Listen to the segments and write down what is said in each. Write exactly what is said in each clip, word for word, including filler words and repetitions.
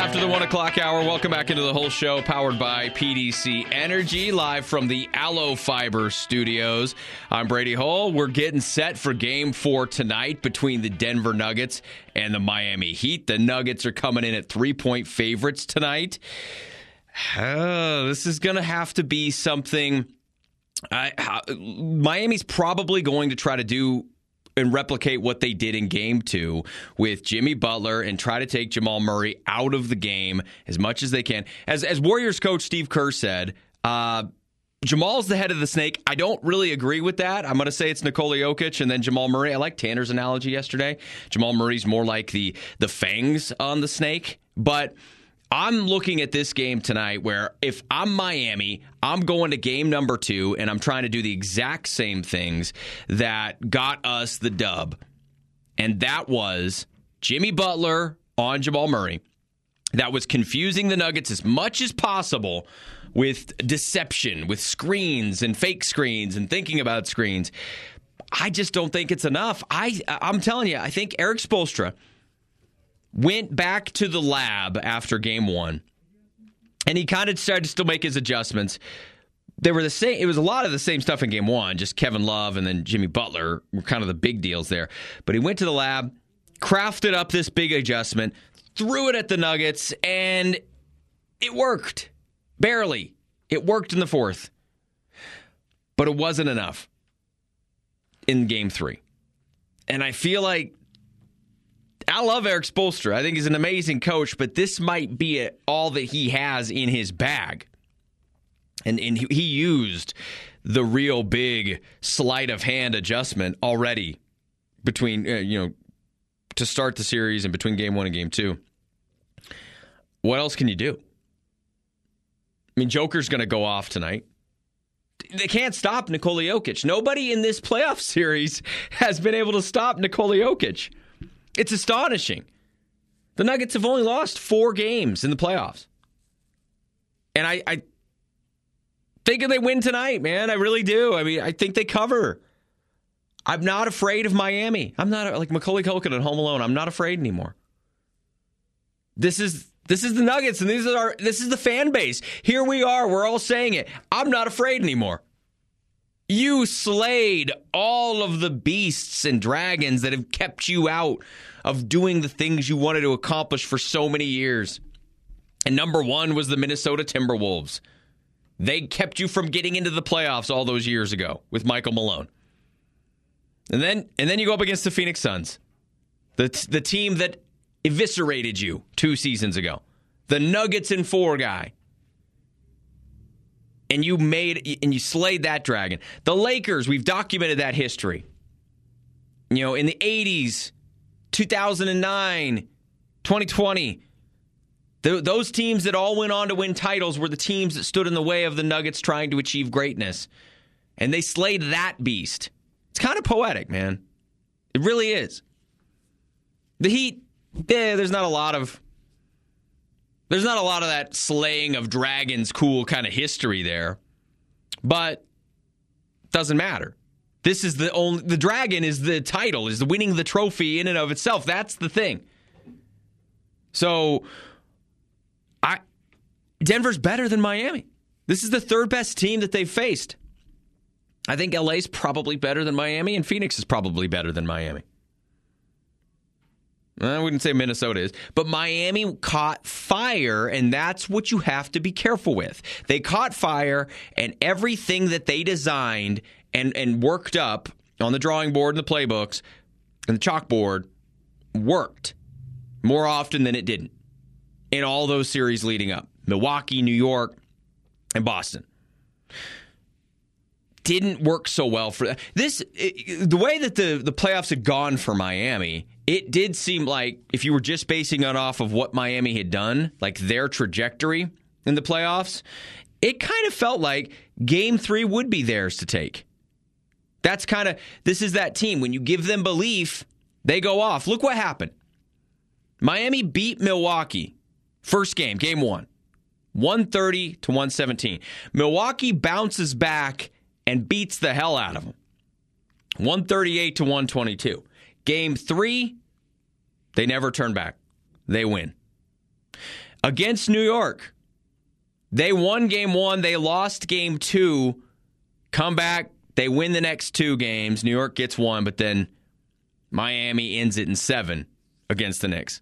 after the one o'clock hour. Welcome back into the whole show, powered by P D C Energy, live from the Allo Fiber studios. I'm Brady Hull. We're getting set for game four tonight between the Denver Nuggets and the Miami Heat. The Nuggets are coming in at three-point favorites tonight. Uh, this is going to have to be something. I, uh, Miami's probably going to try to do and replicate what they did in game two with Jimmy Butler and try to take Jamal Murray out of the game as much as they can. As as Warriors coach Steve Kerr said, uh, Jamal's the head of the snake. I don't really agree with that. I'm going to say it's Nikola Jokic and then Jamal Murray. I like Tanner's analogy yesterday. Jamal Murray's more like the the fangs on the snake. But I'm looking at this game tonight where if I'm Miami, I'm going to game number two, and I'm trying to do the exact same things that got us the dub. And that was Jimmy Butler on Jamal Murray. That was confusing the Nuggets as much as possible with deception, with screens and fake screens and thinking about screens. I just don't think it's enough. I, I'm telling you, I think Eric Spoelstra went back to the lab after game one, and he kind of started to still make his adjustments. They were the same. It was a lot of the same stuff in game one. Just Kevin Love and then Jimmy Butler were kind of the big deals there. But he went to the lab, crafted up this big adjustment, threw it at the Nuggets, and it worked. Barely. It worked in the fourth. But it wasn't enough in game three. And I feel like I love Eric Spoelstra. I think he's an amazing coach, but this might be it, all that he has in his bag. And, and he used the real big sleight of hand adjustment already between, uh, you know, to start the series and between game one and game two. What else can you do? I mean, Joker's going to go off tonight. They can't stop Nikola Jokic. Nobody in this playoff series has been able to stop Nikola Jokic. It's astonishing. The Nuggets have only lost four games in the playoffs. And I, I think they win tonight, man. I really do. I mean, I think they cover. I'm not afraid of Miami. I'm not like Macaulay Culkin at Home Alone. I'm not afraid anymore. This is this is the Nuggets, and these are our, this is the fan base. Here we are. We're all saying it. I'm not afraid anymore. You slayed all of the beasts and dragons that have kept you out of doing the things you wanted to accomplish for so many years. And number one was the Minnesota Timberwolves. They kept you from getting into the playoffs all those years ago with Michael Malone. And then and then you go up against the Phoenix Suns, the, the team that eviscerated you two seasons ago. The Nuggets in four guy. And you made and you slayed that dragon. The Lakers, we've documented that history. You know, in the eighties, two thousand nine, twenty twenty, th- those teams that all went on to win titles were the teams that stood in the way of the Nuggets trying to achieve greatness. And they slayed that beast. It's kind of poetic, man. It really is. The Heat, yeah, there's not a lot of There's not a lot of that slaying of dragons cool kind of history there. But it doesn't matter. This is the only the dragon is the title, is the winning the trophy in and of itself. That's the thing. So I Denver's better than Miami. This is the third best team that they've faced. I think L A's probably better than Miami, and Phoenix is probably better than Miami. I wouldn't say Minnesota is, but Miami caught fire, and that's what you have to be careful with. They caught fire, and everything that they designed and, and worked up on the drawing board and the playbooks and the chalkboard worked more often than it didn't in all those series leading up. Milwaukee, New York, and Boston. Didn't work so well for this. It, the way that the, the playoffs had gone for Miami, it did seem like if you were just basing it off of what Miami had done, like their trajectory in the playoffs, it kind of felt like game three would be theirs to take. That's kind of, this is that team. When you give them belief, they go off. Look what happened. Miami beat Milwaukee. First game, game one. one thirty to one seventeen. Milwaukee bounces back and beats the hell out of them. one thirty-eight to one twenty-two. Game three, they never turn back. They win. against New York. They won game one. They lost game two. Come back. They win the next two games. New York gets one, but then Miami ends it in seven against the Knicks.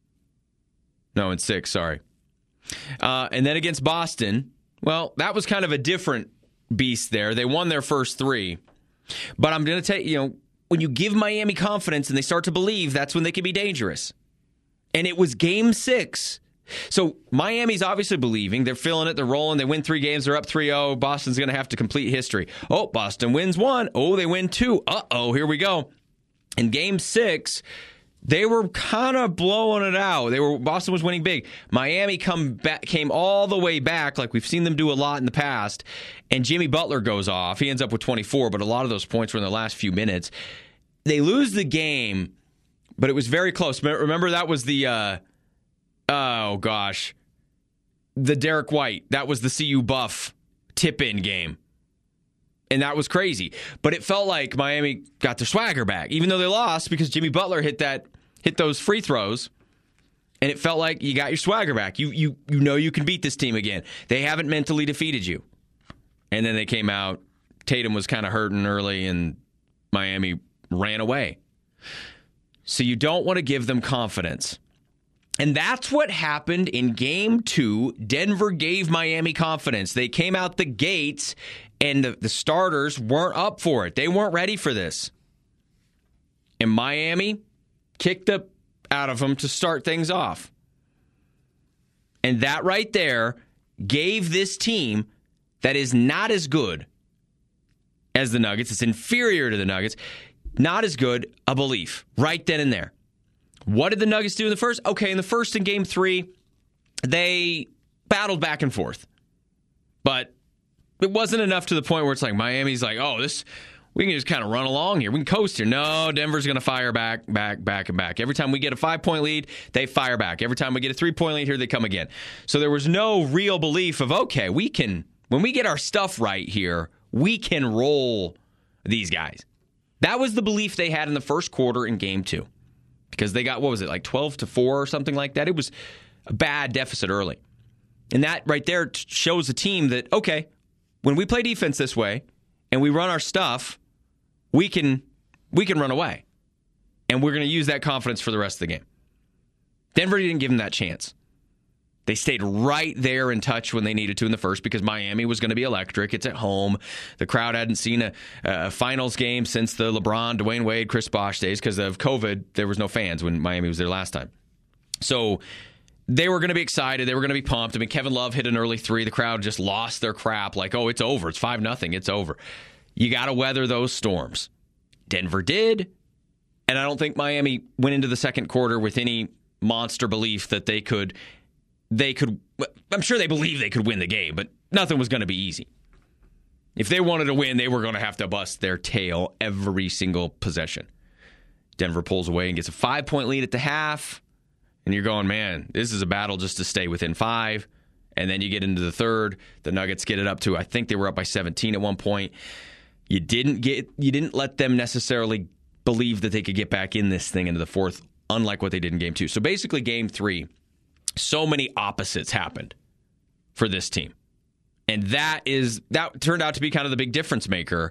No, in six, sorry. Uh, and then against Boston, well, that was kind of a different beast there. They won their first three. But I'm going to tell you, you know, when you give Miami confidence and they start to believe, that's when they can be dangerous. And it was game six. So Miami's obviously believing. They're feeling it. They're rolling. They win three games. They're up three oh. Boston's going to have to complete history. Oh, Boston wins one. Oh, they win two. Uh-oh, here we go. In game six, they were kind of blowing it out. They were Boston was winning big. Miami come back, came all the way back, like we've seen them do a lot in the past. And Jimmy Butler goes off. He ends up with twenty-four, but a lot of those points were in the last few minutes. They lose the game, but it was very close. Remember, that was the, uh, oh gosh, the Derek White. That was the C U Buff tip-in game. And that was crazy. But it felt like Miami got their swagger back, even though they lost because Jimmy Butler hit that hit those free throws. And it felt like you got your swagger back. You you you know you can beat this team again. They haven't mentally defeated you. And then they came out. Tatum was kind of hurting early, and Miami ran away. So you don't want to give them confidence. And that's what happened in game two. Denver gave Miami confidence. They came out the gates, and the, the starters weren't up for it. They weren't ready for this. And Miami kicked up out of them to start things off. And that right there gave this team that is not as good as the Nuggets, it's inferior to the Nuggets, not as good, a belief right then and there. What did the Nuggets do in the first? Okay, in the first in game three, they battled back and forth. But it wasn't enough to the point where it's like Miami's like, oh, this we can just kind of run along here. We can coast here. No, Denver's going to fire back, back, back, and back. Every time we get a five-point lead, they fire back. Every time we get a three-point lead, here they come again. So there was no real belief of, okay, we can, when we get our stuff right here, we can roll these guys. That was the belief they had in the first quarter in game two. Because they got, what was it, like twelve to four or something like that? It was a bad deficit early. And that right there shows a team that, okay, when we play defense this way and we run our stuff, we can we can run away. And we're going to use that confidence for the rest of the game. Denver didn't give them that chance. They stayed right there in touch when they needed to in the first because Miami was going to be electric. It's at home. The crowd hadn't seen a, a finals game since the LeBron, Dwayne Wade, Chris Bosh days because of COVID. There was no fans when Miami was there last time. So they were going to be excited. They were going to be pumped. I mean, Kevin Love hit an early three. The crowd just lost their crap. Like, oh, it's over. It's five nothing. It's over. You got to weather those storms. Denver did. And I don't think Miami went into the second quarter with any monster belief that they could – They could, I'm sure they believed they could win the game, but nothing was going to be easy. If they wanted to win, they were going to have to bust their tail every single possession. Denver pulls away and gets a five-point lead at the half, and you're going, man, this is a battle just to stay within five. And then you get into the third. The Nuggets get it up to, I think they were up by seventeen at one point. You didn't get, you didn't let them necessarily believe that they could get back in this thing into the fourth, unlike what they did in game two. So basically, game three, so many opposites happened for this team. And that is that turned out to be kind of the big difference maker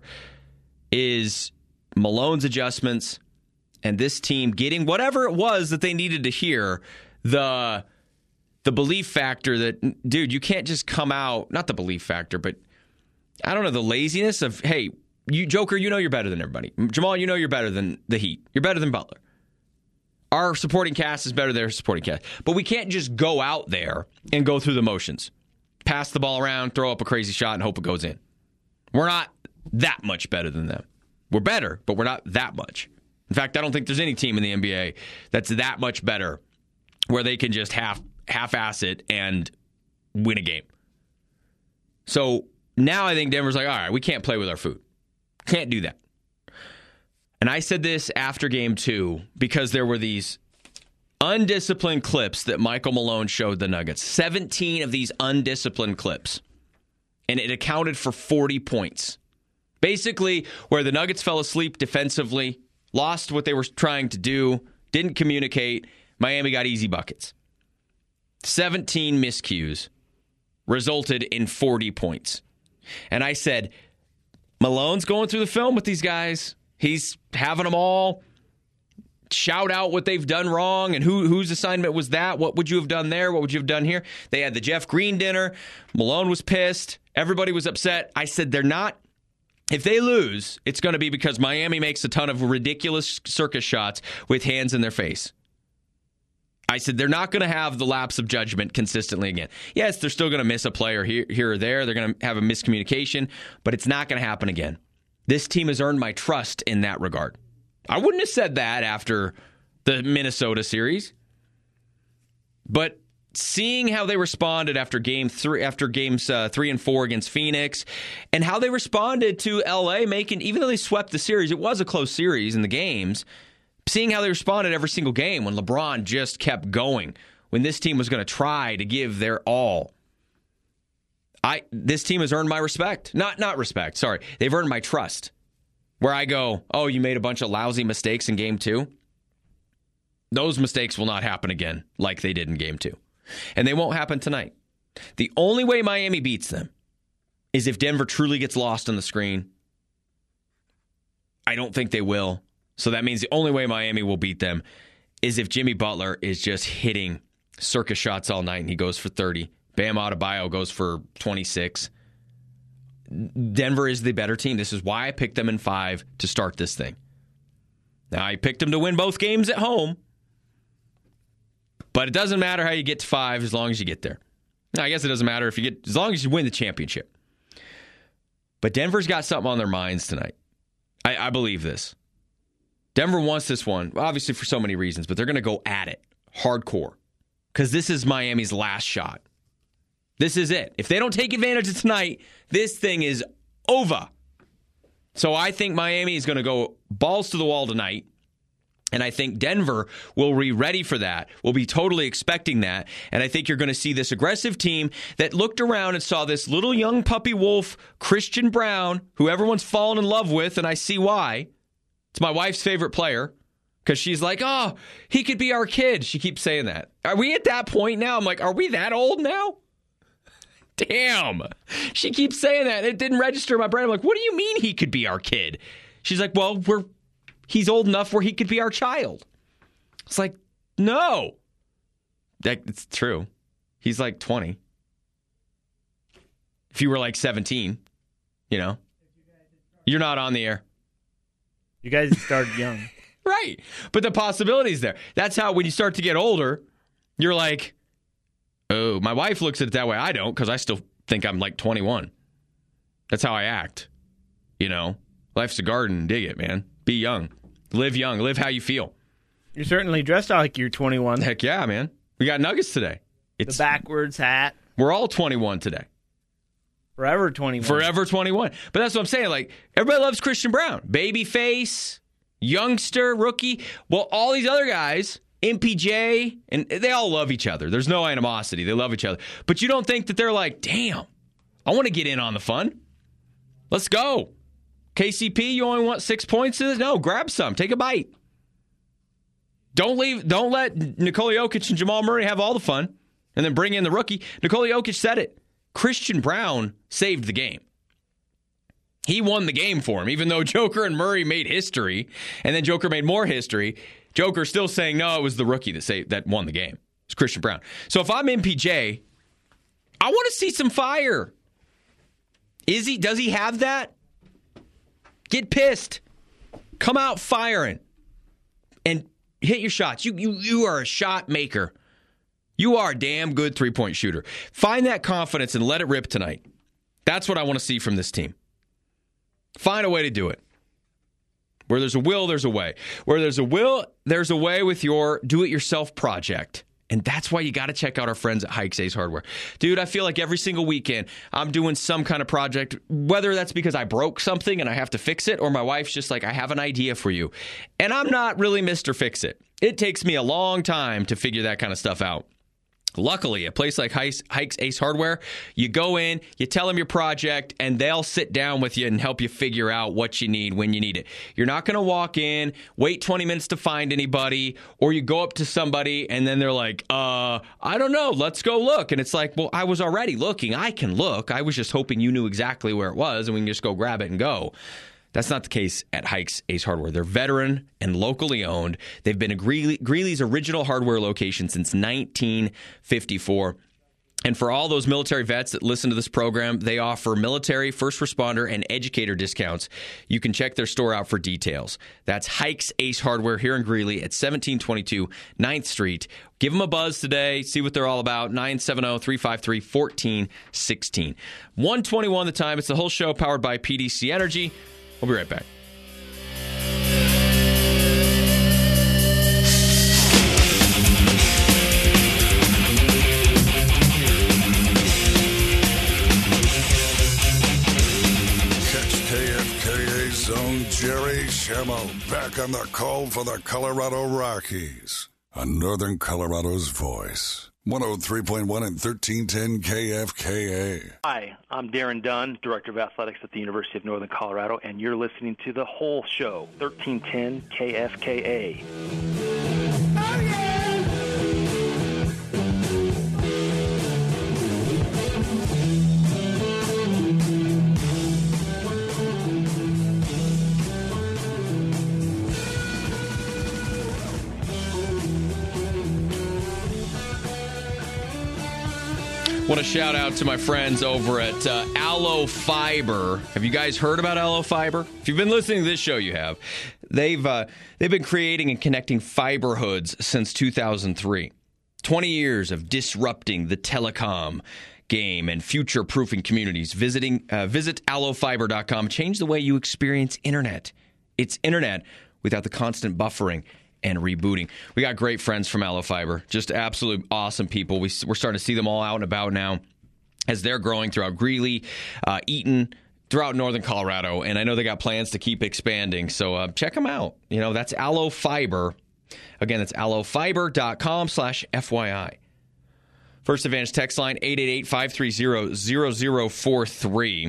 is Malone's adjustments and this team getting whatever it was that they needed to hear, the the belief factor that, dude, you can't just come out, not the belief factor, but I don't know, the laziness of, hey, you Joker, you know you're better than everybody. Jamal, you know you're better than the Heat. You're better than Butler. Our supporting cast is better than their supporting cast. But we can't just go out there and go through the motions. Pass the ball around, throw up a crazy shot, and hope it goes in. We're not that much better than them. We're better, but we're not that much. In fact, I don't think there's any team in the N B A that's that much better where they can just half, half-ass it and win a game. So now I think Denver's like, all right, we can't play with our food. Can't do that. And I said this after game two because there were these undisciplined clips that Michael Malone showed the Nuggets. seventeen of these undisciplined clips. And it accounted for forty points. Basically, where the Nuggets fell asleep defensively, lost what they were trying to do, didn't communicate, Miami got easy buckets. seventeen miscues resulted in forty points. And I said, Malone's going through the film with these guys. He's having them all shout out what they've done wrong and who whose assignment was that. What would you have done there? What would you have done here? They had the Jeff Green dinner. Malone was pissed. Everybody was upset. I said, they're not. If they lose, it's going to be because Miami makes a ton of ridiculous circus shots with hands in their face. I said, they're not going to have the lapse of judgment consistently again. Yes, they're still going to miss a player here, here or there. They're going to have a miscommunication, but it's not going to happen again. This team has earned my trust in that regard. I wouldn't have said that after the Minnesota series, but seeing how they responded after game three, after games uh, three and four against Phoenix, and how they responded to L A making, even though they swept the series, it was a close series in the games. Seeing how they responded every single game when LeBron just kept going, when this team was going to try to give their all. I this team has earned my respect. Not not respect, sorry. They've earned my trust. Where I go, oh, you made a bunch of lousy mistakes in game two? Those mistakes will not happen again like they did in game two. And they won't happen tonight. The only way Miami beats them is if Denver truly gets lost on the screen. I don't think they will. So that means the only way Miami will beat them is if Jimmy Butler is just hitting circus shots all night and he goes for thirty. Bam Adebayo goes for twenty-six. Denver is the better team. This is why I picked them in five to start this thing. Now, I picked them to win both games at home, but it doesn't matter how you get to five as long as you get there. Now, I guess it doesn't matter if you get, as long as you win the championship. But Denver's got something on their minds tonight. I, I believe this. Denver wants this one, obviously for so many reasons, but they're going to go at it hardcore because this is Miami's last shot. This is it. If they don't take advantage of tonight, this thing is over. So I think Miami is going to go balls to the wall tonight, and I think Denver will be ready for that. We'll be totally expecting that, and I think you're going to see this aggressive team that looked around and saw this little young puppy wolf, Christian Braun, who everyone's fallen in love with, and I see why. It's my wife's favorite player because she's like, oh, he could be our kid. She keeps saying that. Are we at that point now? I'm like, are we that old now? Damn. She keeps saying that. It didn't register in my brain. I'm like, what do you mean he could be our kid? She's like, well, we're he's old enough where he could be our child. It's like, no. That, it's true. He's like twenty. If you were like seventeen, you know, you're not on the air. You guys started young. Right. But the possibility's there. That's how when you start to get older, you're like, oh, my wife looks at it that way. I don't, because I still think I'm like twenty-one. That's how I act. You know, life's a garden. Dig it, man. Be young. Live young. Live how you feel. You're certainly dressed like you're twenty-one. Heck yeah, man. We got nuggets today. It's the backwards hat. We're all twenty-one today. Forever twenty-one. Forever twenty-one. But that's what I'm saying. Like, everybody loves Christian Braun. Baby face, youngster, rookie. Well, all these other guys, M P J, and they all love each other. There's no animosity. They love each other. But you don't think that they're like, damn, I want to get in on the fun. Let's go. K C P, you only want six points? No, grab some. Take a bite. Don't leave. Don't let Nikola Jokic and Jamal Murray have all the fun and then bring in the rookie. Nikola Jokic said it. Christian Braun saved the game. He won the game for him, even though Joker and Murray made history, and then Joker made more history. Joker's still saying, no, it was the rookie that saved, that won the game. It's Christian Braun. So if I'm M P J, I want to see some fire. Is he? Does he have that? Get pissed. Come out firing. And hit your shots. You, you, you are a shot maker. You are a damn good three-point shooter. Find that confidence and let it rip tonight. That's what I want to see from this team. Find a way to do it. Where there's a will, there's a way. Where there's a will, there's a way with your do-it-yourself project. And that's why you got to check out our friends at Hikes Ace Hardware. Dude, I feel like every single weekend I'm doing some kind of project, whether that's because I broke something and I have to fix it, or my wife's just like, I have an idea for you. And I'm not really Mister Fix-It. It takes me a long time to figure that kind of stuff out. Luckily, a place like Hikes Ace Hardware, you go in, you tell them your project, and they'll sit down with you and help you figure out what you need when you need it. You're not going to walk in, wait twenty minutes to find anybody, or you go up to somebody and then they're like, uh, I don't know, let's go look. And it's like, well, I was already looking. I can look. I was just hoping you knew exactly where it was and we can just go grab it and go. That's not the case at Hikes Ace Hardware. They're veteran and locally owned. They've been a Greeley, Greeley's original hardware location since nineteen fifty-four. And for all those military vets that listen to this program, they offer military, first responder, and educator discounts. You can check their store out for details. That's Hikes Ace Hardware here in Greeley at seventeen twenty-two ninth Street. Give them a buzz today. See what they're all about. nine seven zero, three five three, one four one six. one twenty-one the time. It's the whole show powered by P D C Energy. We'll be right back. Catch K F K A's own Jerry Schemmel back on the call for the Colorado Rockies on Northern Colorado's voice. one oh three point one and thirteen ten K F K A. Hi, I'm Darren Dunn, Director of Athletics at the University of Northern Colorado, and you're listening to The Whole Show, thirteen ten K F K A. Oh, yeah! Want to shout out to my friends over at uh, Aloe Fiber. Have you guys heard about Aloe Fiber? If you've been listening to this show, you have. They've uh, they've been creating and connecting fiber hoods since two thousand three. twenty years of disrupting the telecom game and future-proofing communities. Visiting uh, visit aloe fiber dot com. Change the way you experience internet. It's internet without the constant buffering and rebooting. We got great friends from Aloe Fiber, just absolute awesome people. We, we're starting to see them all out and about now as they're growing throughout Greeley, uh, Eaton, throughout Northern Colorado, and I know they got plans to keep expanding, so uh, check them out. You know, that's Aloe Fiber. Again, that's aloe fiber dot com slash F Y I. First Advantage text line, eight eight eight, five three zero, zero zero four three.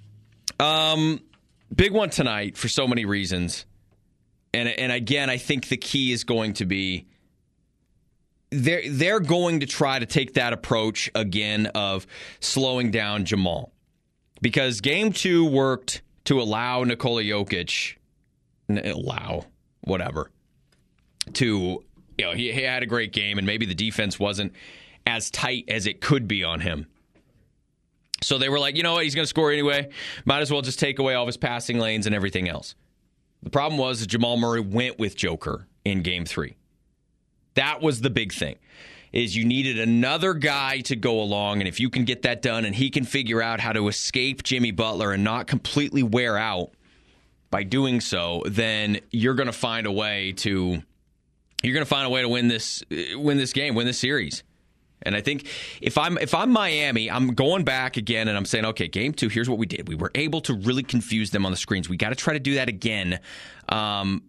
Um, big one tonight for so many reasons. And and again, I think the key is going to be they're, they're going to try to take that approach again of slowing down Jamal. Because game two worked to allow Nikola Jokic, allow, whatever, to, you know, he, he had a great game and maybe the defense wasn't as tight as it could be on him. So they were like, you know what, he's going to score anyway. Might as well just take away all of his passing lanes and everything else. The problem was that Jamal Murray went with Joker in game three. That was the big thing, is you needed another guy to go along, and if you can get that done and he can figure out how to escape Jimmy Butler and not completely wear out by doing so, then you're going to find a way to you're going to find a way to win this win this game, win this series. And I think if I'm if I'm Miami, I'm going back again and I'm saying, okay, game two, here's what we did. We were able to really confuse them on the screens. We got to try to do that again. Um,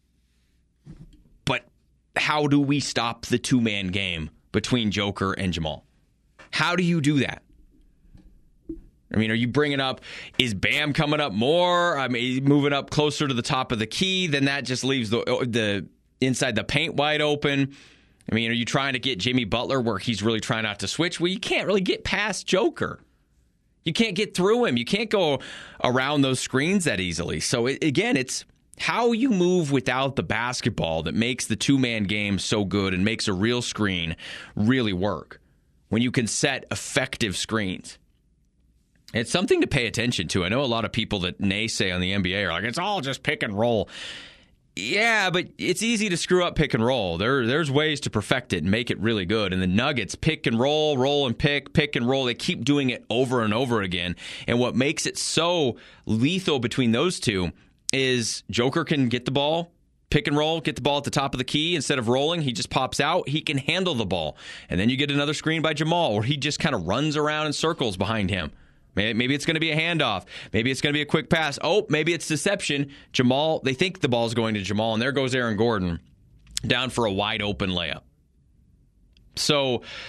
but how do we stop the two-man game between Joker and Jamal? How do you do that? I mean, are you bringing up, is Bam coming up more? I mean, moving up closer to the top of the key? Then that just leaves the the inside the paint wide open. I mean, are you trying to get Jimmy Butler where he's really trying not to switch? Well, you can't really get past Joker. You can't get through him. You can't go around those screens that easily. So, it, again, it's how you move without the basketball that makes the two-man game so good and makes a real screen really work when you can set effective screens. It's something to pay attention to. I know a lot of people that naysay on the N B A are like, it's all just pick and roll. Yeah, but it's easy to screw up pick and roll. There, there's ways to perfect it and make it really good. And the Nuggets, pick and roll, roll and pick, pick and roll. They keep doing it over and over again. And what makes it so lethal between those two is Joker can get the ball, pick and roll, get the ball at the top of the key. Instead of rolling, he just pops out. He can handle the ball. And then you get another screen by Jamal where he just kind of runs around in circles behind him. Maybe it's going to be a handoff. Maybe it's going to be a quick pass. Oh, maybe it's deception. Jamal, they think the ball's going to Jamal, and there goes Aaron Gordon down for a wide open layup. So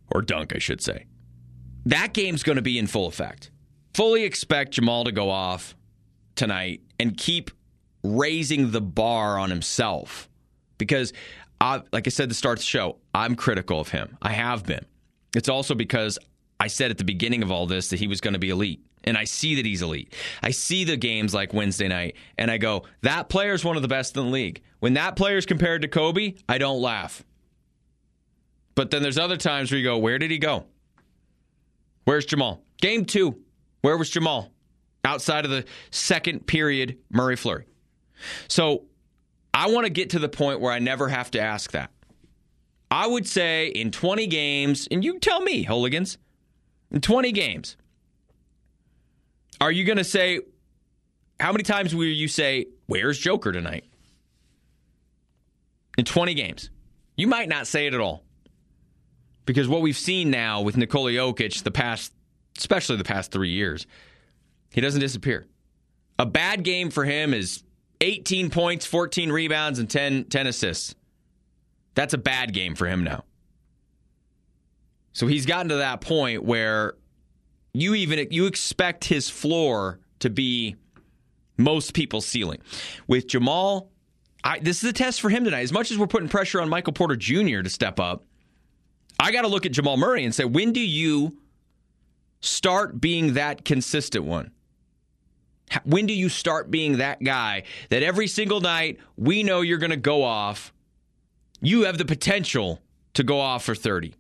or dunk, I should say. That game's going to be in full effect. Fully expect Jamal to go off tonight and keep raising the bar on himself. Because, I, like I said at the start of the show, I'm critical of him. I have been. It's also because I said at the beginning of all this that he was going to be elite. And I see that he's elite. I see the games like Wednesday night, and I go, that player's one of the best in the league. When that player's compared to Kobe, I don't laugh. But then there's other times where you go, where did he go? Where's Jamal? Game two, where was Jamal? Outside of the second period Murray Fleury. So I want to get to the point where I never have to ask that. I would say in twenty games, and you tell me, hooligans, in twenty games, are you going to say, how many times will you say, where's Joker tonight? In twenty games. You might not say it at all. Because what we've seen now with Nikola Jokic, the past, especially the past three years, he doesn't disappear. A bad game for him is eighteen points, fourteen rebounds, and ten, ten assists. That's a bad game for him now. So he's gotten to that point where you even you expect his floor to be most people's ceiling. With Jamal, I, this is a test for him tonight. As much as we're putting pressure on Michael Porter Junior to step up, I got to look at Jamal Murray and say, when do you start being that consistent one? When do you start being that guy that every single night we know you're going to go off? You have the potential to go off for thirty.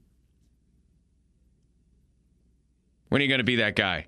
When are you going to be that guy?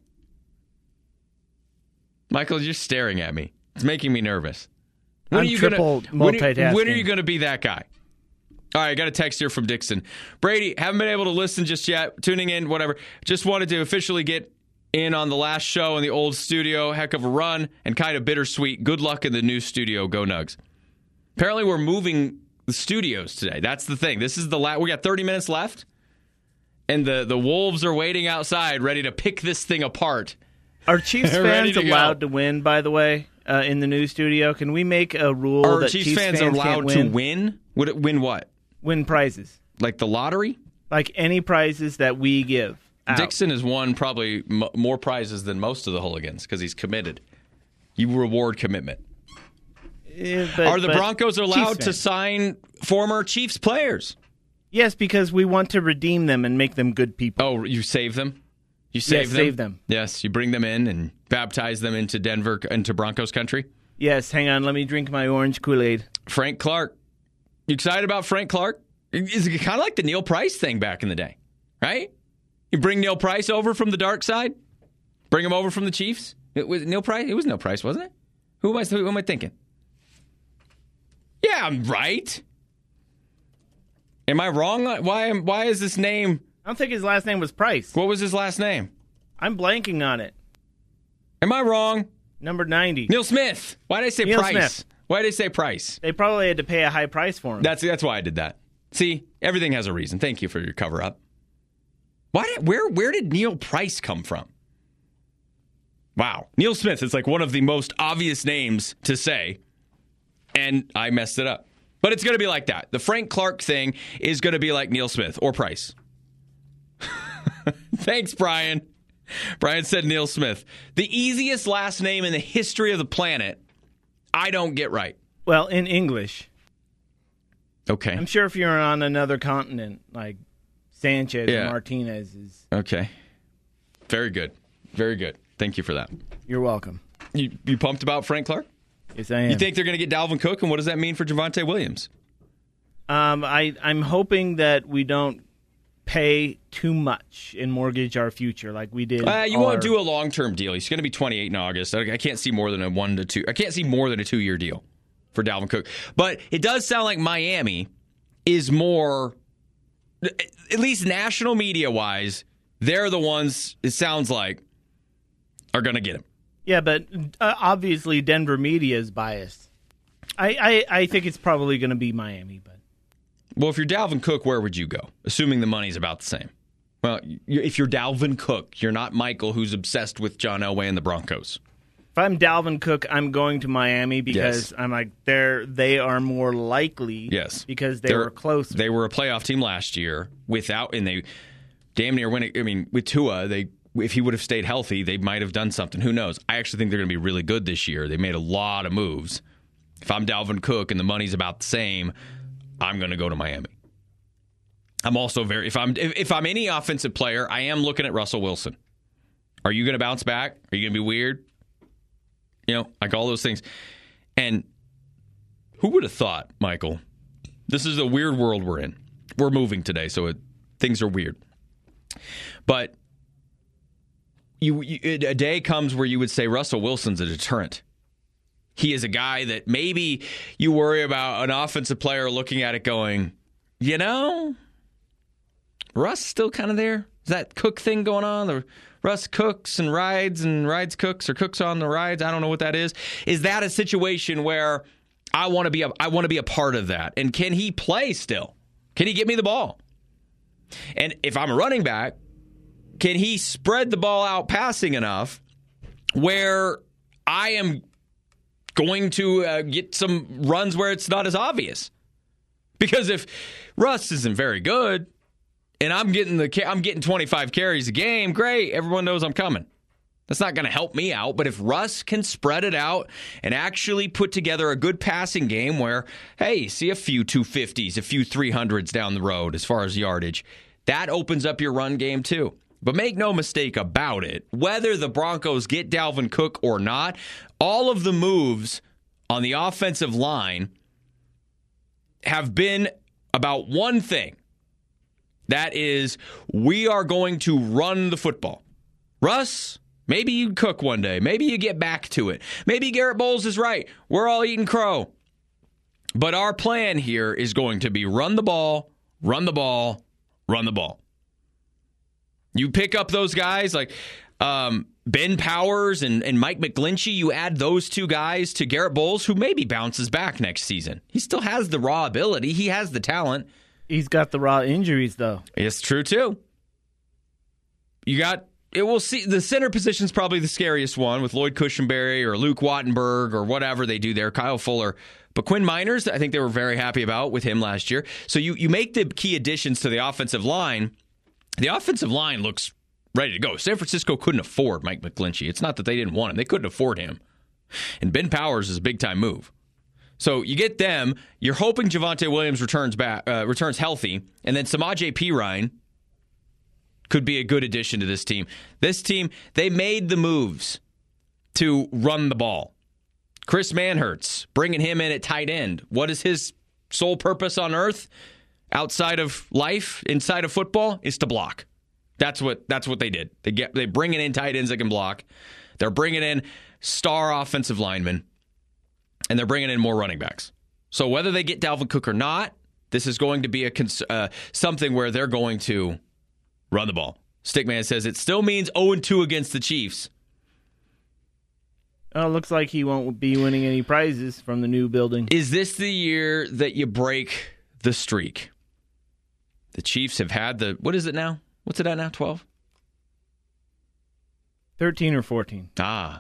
Michael, you're staring at me. It's making me nervous. When I'm are you triple gonna, when, multitasking. are, when are you going to be that guy? All right, I got a text here from Dixon. Brady, haven't been able to listen just yet. Tuning in, whatever. Just wanted to officially get in on the last show in the old studio. Heck of a run and kind of bittersweet. Good luck in the new studio. Go Nugs. Apparently, we're moving the studios today. That's the thing. This is the last. We got thirty minutes left. And the, the Wolves are waiting outside, ready to pick this thing apart. Are Chiefs Ready fans to go. allowed to win, by the way, uh, in the new studio? Can we make a rule Are that Chiefs, Chiefs fans, fans allowed can't to win? win? Would it win what? Win prizes. Like the lottery? Like any prizes that we give out. Dixon has won probably m- more prizes than most of the hooligans because he's committed. You reward commitment. Eh, but- Are the but Broncos allowed Chiefs to fans. sign former Chiefs players? Yes, because we want to redeem them and make them good people. Oh, you save them? You save Yes, them? save them. Yes, you bring them in and baptize them into Denver, into Broncos country. Yes, hang on. Let me drink my orange Kool-Aid. Frank Clark. You excited about Frank Clark? It's kind of like the Neil Price thing back in the day, right? You bring Neil Price over from the dark side? Bring him over from the Chiefs? It was Neil Price? It was Neil Price, wasn't it? Who am I, who am I thinking? Yeah, I'm right. Am I wrong? Why am, Why is this name? I don't think his last name was Price. What was his last name? I'm blanking on it. Am I wrong? Number ninety. Neil Smith. Why did I say Neil Price? Smith. Why did I say Price? They probably had to pay a high price for him. That's that's why I did that. See, everything has a reason. Thank you for your cover up. Why did where where did Neil Price come from? Wow. Neil Smith is like one of the most obvious names to say, and I messed it up. But it's going to be like that. The Frank Clark thing is going to be like Neil Smith or Price. Thanks, Brian. Brian said Neil Smith. The easiest last name in the history of the planet, I don't get right. Well, in English. Okay. I'm sure if you're on another continent, like Sanchez Yeah. or Martinez is. Okay. Very good. Very good. Thank you for that. You're welcome. You you pumped about Frank Clark? Yes, I am. You think they're going to get Dalvin Cook, and what does that mean for Javonte Williams? Um, I I'm hoping that we don't pay too much and mortgage our future like we did. Uh, you all won't our- do a long-term deal. He's going to be twenty-eight in August. I, I can't see more than a one to two. I can't see more than a two-year deal for Dalvin Cook. But it does sound like Miami is more, at least national media-wise, they're the ones, it sounds like, are going to get him. Yeah, but uh, obviously Denver media is biased. I, I, I think it's probably going to be Miami, but Well, if you're Dalvin Cook, where would you go? Assuming the money's about the same. Well, you- if you're Dalvin Cook, you're not Michael, who's obsessed with John Elway and the Broncos. if I'm Dalvin Cook, I'm going to Miami because Yes. I'm like they're they are more likely. Yes. because they They're- were close. They were a playoff team last year without, and they damn near winning. I mean, with Tua, they if he would have stayed healthy, they might have done something. Who knows? I actually think they're going to be really good this year. They made a lot of moves. If I'm Dalvin Cook and the money's about the same, I'm going to go to Miami. I'm also very if I'm if, if I'm any offensive player, I am looking at Russell Wilson. Are you going to bounce back? Are you going to be weird? You know, like all those things. And who would have thought, Michael? This is a weird world we're in. We're moving today, so it, things are weird. But you, you a day comes where you would say Russell Wilson's a deterrent. He is a guy that maybe you worry about an offensive player looking at it going, you know, Russ still kind of there? Is that Cook thing going on? The Russ cooks and rides and rides cooks or cooks on the rides? I don't know what that is. Is that a situation where I want to be a, I want to be a part of that? And can he play still? Can he get me the ball? And if I'm a running back, can he spread the ball out passing enough where I am going to uh, get some runs where it's not as obvious? Because if Russ isn't very good and I'm getting the I'm getting twenty-five carries a game, great, everyone knows I'm coming. That's not going to help me out. But if Russ can spread it out and actually put together a good passing game where, hey, see a few two fifties, a few three hundreds down the road as far as yardage, that opens up your run game too. But make no mistake about it, whether the Broncos get Dalvin Cook or not, all of the moves on the offensive line have been about one thing. That is, we are going to run the football. Russ, maybe you cook one day. Maybe you get back to it. Maybe Garrett Bowles is right. We're all eating crow. But our plan here is going to be run the ball, run the ball, run the ball. You pick up those guys like um, Ben Powers and, and Mike McGlinchey. You add those two guys to Garrett Bowles, who maybe bounces back next season. He still has the raw ability. He has the talent. He's got the raw injuries, though. It's true, too. You got, it will see, the center position's probably the scariest one with Lloyd Cushenberry or Luke Wattenberg or whatever they do there, Kyle Fuller. But Quinn Miners, I think they were very happy about with him last year. So you, you make the key additions to the offensive line. The offensive line looks ready to go. San Francisco couldn't afford Mike McGlinchey. It's not that they didn't want him. They couldn't afford him. And Ben Powers is a big-time move. So you get them. You're hoping Javonte Williams returns back, uh, returns healthy, and then Samaje Perine could be a good addition to this team. This team, they made the moves to run the ball. Chris Manhertz, bringing him in at tight end. What is his sole purpose on earth outside of life, inside of football, is to block. That's what that's what they did. They get they bringing in tight ends that can block. They're bringing in star offensive linemen. And they're bringing in more running backs. So whether they get Dalvin Cook or not, this is going to be a cons- uh, something where they're going to run the ball. Stickman says it still means oh and two against the Chiefs. Oh, looks like he won't be winning any prizes from the new building. Is this the year that you break the streak? The Chiefs have had the, what is it now? What's it at now, twelve? thirteen or fourteen. Ah.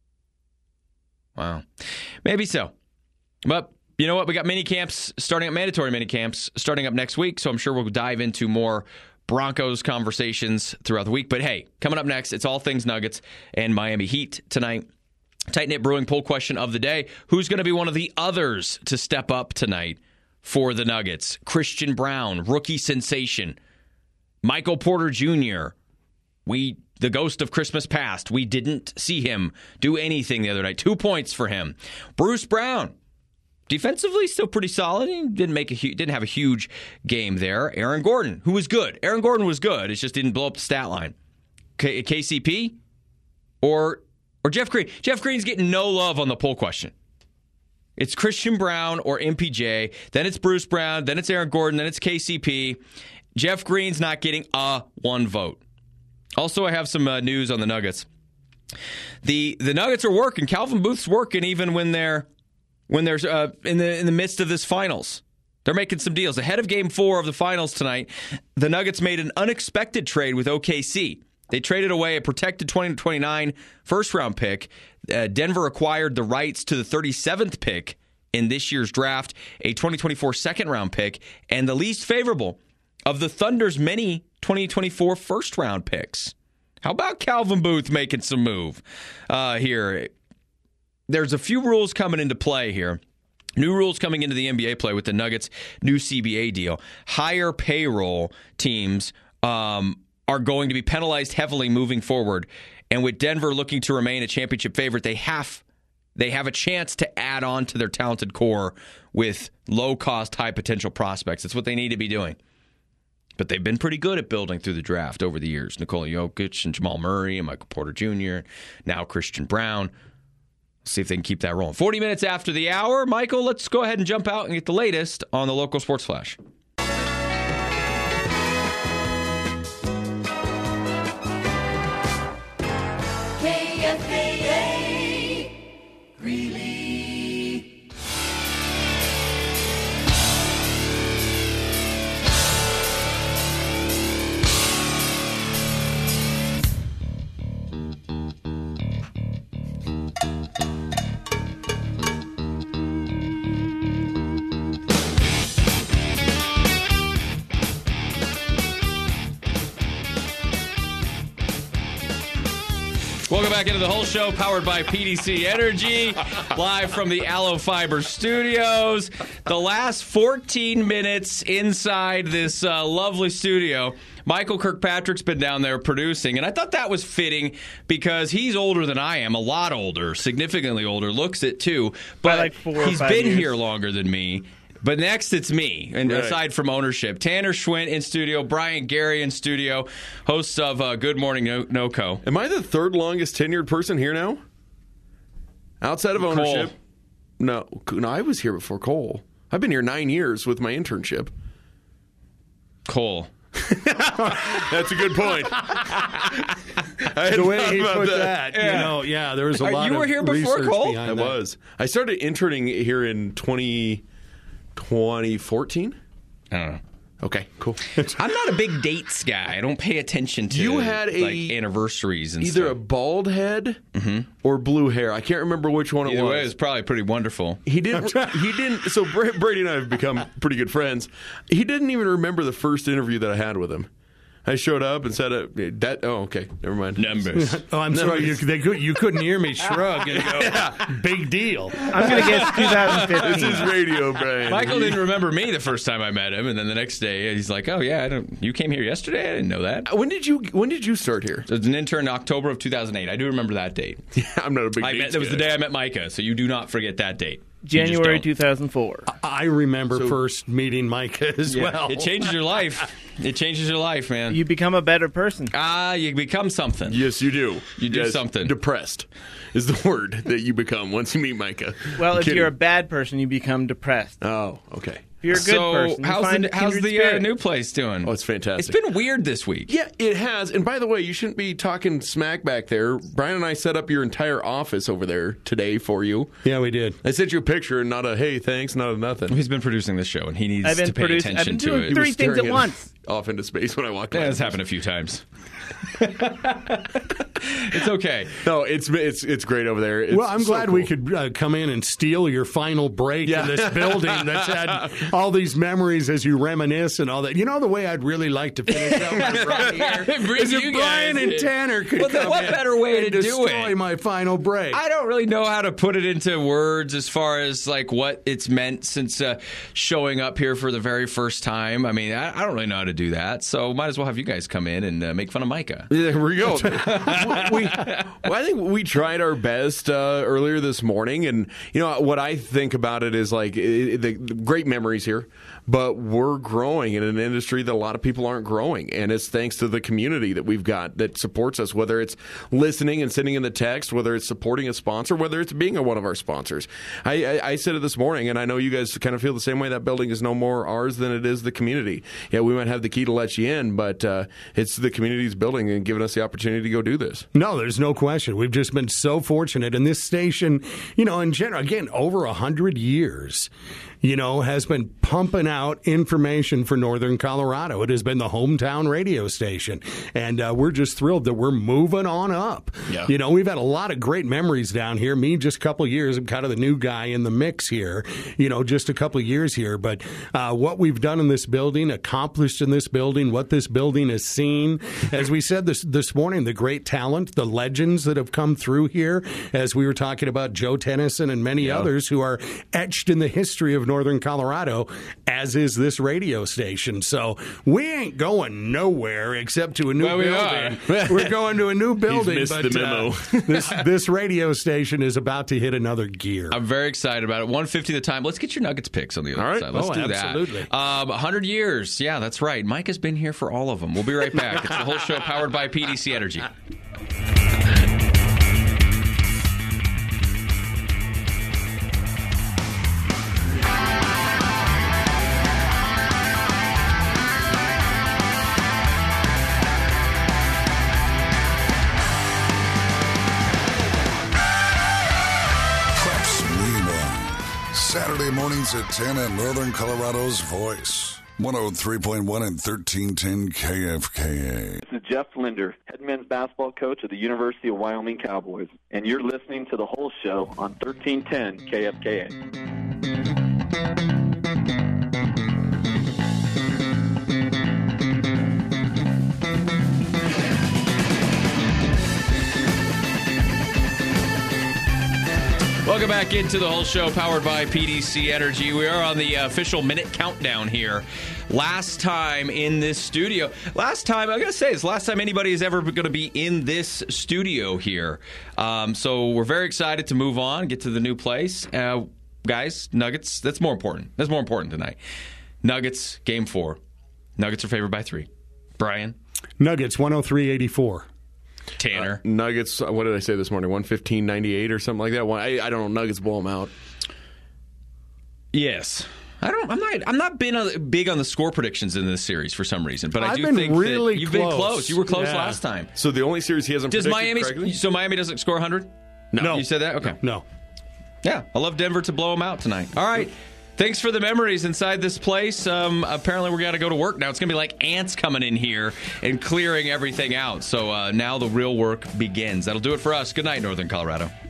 Wow. Maybe so. But you know what? We got mini camps starting up, mandatory mini camps starting up next week. So I'm sure we'll dive into more Broncos conversations throughout the week. But hey, coming up next, it's all things Nuggets and Miami Heat tonight. Tight Knit Brewing poll question of the day. Who's going to be one of the others to step up tonight for the Nuggets? Christian Braun, rookie sensation. Michael Porter Junior We The ghost of Christmas past. We didn't see him do anything the other night. Two points for him. Bruce Brown, defensively still pretty solid. He didn't make a hu- didn't have a huge game there. Aaron Gordon, who was good. Aaron Gordon was good. It just didn't blow up the stat line. K- KCP or or Jeff Green. Jeff Green's getting no love on the poll question. It's Christian Braun or M P J. Then it's Bruce Brown. Then it's Aaron Gordon. Then it's K C P. Jeff Green's not getting a one vote. Also, I have some uh, news on the Nuggets. The the Nuggets are working. Calvin Booth's working even when they're when they're uh, in the in the midst of this finals. They're making some deals. Ahead of Game Four of the finals tonight, the Nuggets made an unexpected trade with O K C. They traded away a protected twenty twenty-nine first round pick. Uh, Denver acquired the rights to the thirty-seventh pick in this year's draft, a twenty twenty-four second round pick, and the least favorable of the Thunder's many twenty twenty-four first-round picks. How about Calvin Booth making some move uh, here? There's a few rules coming into play here. New rules coming into the N B A play with the Nuggets' new C B A deal. Higher payroll teams um, are going to be penalized heavily moving forward. And with Denver looking to remain a championship favorite, they have they have a chance to add on to their talented core with low-cost, high-potential prospects. That's what they need to be doing. But they've been pretty good at building through the draft over the years. Nikola Jokic and Jamal Murray and Michael Porter Junior, now Christian Brown. See if they can keep that rolling. forty minutes after the hour, Michael, let's go ahead and jump out and get the latest on the local sports flash. K F A A, Greeley. Welcome back into the whole show, powered by P D C Energy, live from the Allo Fiber studios. The last fourteen minutes inside this uh, lovely studio, Michael Kirkpatrick's been down there producing, and I thought that was fitting because he's older than I am, a lot older, significantly older, looks it too, but like four or he's five been years. here longer than me. But next, it's me, and Right. aside from ownership. Tanner Schwint in studio, Brian Gary in studio, hosts of uh, Good Morning no- NoCo. Am I the third longest tenured person here now? Outside of ownership? Cole. No, no, I was here before Cole. I've been here nine years with my internship. Cole. That's a good point. The way he put that, you know, yeah, there was a Are- lot you of were here before research Cole? behind I that. was. I started interning here in twenty, twenty fourteen. I don't know. Okay, cool. I'm not a big dates guy. I don't pay attention to You had a- like anniversaries and Either a stuff. bald head or blue hair. I can't remember which one it Either was. way, it was probably pretty wonderful. He didn't. He didn't. So Bra- Brady and I have become pretty good friends. He didn't even remember the first interview that I had with him. I showed up and said, uh, "That oh, okay, never mind." Numbers. Oh, I'm No, sorry, you, it's- they could, you couldn't hear me shrug and go, big deal. I'm going to guess twenty This fifteen. is radio, Brian. Michael didn't remember me the first time I met him, and then the next day he's like, "Oh yeah, I don't. You came here yesterday? I didn't know that." When did you When did you start here? So it's an intern in October of two thousand eight. I do remember that date. I'm not a big. I met, dates that was the guy. day I met Micah, so you do not forget that date. You just January don't. two thousand four. I remember first meeting Micah as well. It changes your life. It changes your life, man. You become a better person. Ah, you become something. Yes, you do. You do Yes, something. Depressed is the word that you become once you meet Micah. Well, I'm if kidding. you're a bad person, you become depressed. oh, okay. If you're a good so person, you how's find the, how's kindred the uh, spirit. new place doing? Oh, it's fantastic. It's been weird this week. Yeah, it has. And by the way, you shouldn't be talking smack back there. Brian and I set up your entire office over there today for you. Yeah, we did. I sent you a picture and not a hey, thanks, not a nothing. He's been producing this show, and he needs I've been to pay producing- I've attention been doing to three it. things Staring at once. Off into space when I walked by. Yeah, that's happened a few times. It's okay. No, it's it's it's great over there. It's Well, I'm so glad we cool. could uh, come in and steal your final break Yeah. in this building that's had all these memories as you reminisce and all that. You know the way I'd really like to finish up right here Bring is you if Brian guys and in. Tanner could What the- come what in better way and to do destroy it? my final break. I don't really know how to put it into words as far as like what it's meant since uh, showing up here for the very first time. I mean, I, I don't really know how to do that, so might as well have you guys come in and uh, make fun of Micah. Yeah, there we go. we, well, I think we tried our best uh, earlier this morning, and you know what I think about it is like it, the, the great memories here, but we're growing in an industry that a lot of people aren't growing, and it's thanks to the community that we've got that supports us. Whether it's listening and sending in the text, whether it's supporting a sponsor, whether it's being a, one of our sponsors. I, I, I said it this morning, and I know you guys kind of feel the same way. That building is no more ours than it is the community. Yeah, we might have the key to let you in, but uh, it's the community's building and giving us the opportunity to go do this. No, there's no question. We've just been so fortunate. And this station, you know, in general, again, over a hundred years. you know, has been pumping out information for Northern Colorado. It has been the hometown radio station. And uh, we're just thrilled that we're moving on up. Yeah. You know, we've had a lot of great memories down here. Me, just a couple of years, I'm kind of the new guy in the mix here, you know, just a couple of years here. But uh, what we've done in this building, accomplished in this building, what this building has seen, as we said this this morning, the great talent, the legends that have come through here, as we were talking about Joe Tennyson and many Yeah. others who are etched in the history of Northern Colorado, as is this radio station. So we ain't going nowhere except to a new Well, we building. are. We're going to a new building. missed but, the memo. uh, this, this radio station is about to hit another gear. I'm very excited about it. one fifty the time. Let's get your Nuggets picks on the other All right. side. Let's Oh, do absolutely. that. Um, one hundred years. Yeah, that's right. Mike has been here for all of them. We'll be right back. It's the whole show powered by P D C Energy. Preps Rewind. Saturday mornings at ten at Northern Colorado's Voice. one oh three point one and thirteen ten K F K A. This is Jeff Linder, head men's basketball coach of the University of Wyoming Cowboys, and you're listening to The Whole Show on thirteen ten K F K A. Welcome back into the whole show powered by P D C Energy. We are on the official minute countdown here. Last time in this studio. Last time, I got to say, it's the last time anybody is ever going to be in this studio here. Um, so we're very excited to move on, get to the new place. Uh, guys, Nuggets, that's more important. That's more important tonight. Nuggets, game four. Nuggets are favored by three. Brian? Nuggets, one oh three eighty-four. Tanner? Uh, Nuggets, what did I say this morning? one fifteen ninety-eight or something like that? One, I, I don't know. Nuggets blow them out. Yes. I don't. I'm not. I'm not been a, big on the score predictions in this series for some reason, but I I've do been think really that you've close. been close. You were close Yeah. last time. So the only series he hasn't Does predicted Miami? correctly? So Miami doesn't score one hundred? No. You said that? Okay. No. Yeah. I love Denver to blow them out tonight. All right. Thanks for the memories inside this place. Um, apparently, we're got to go to work now. It's going to be like ants coming in here and clearing everything out. So uh, now the real work begins. That'll do it for us. Good night, Northern Colorado.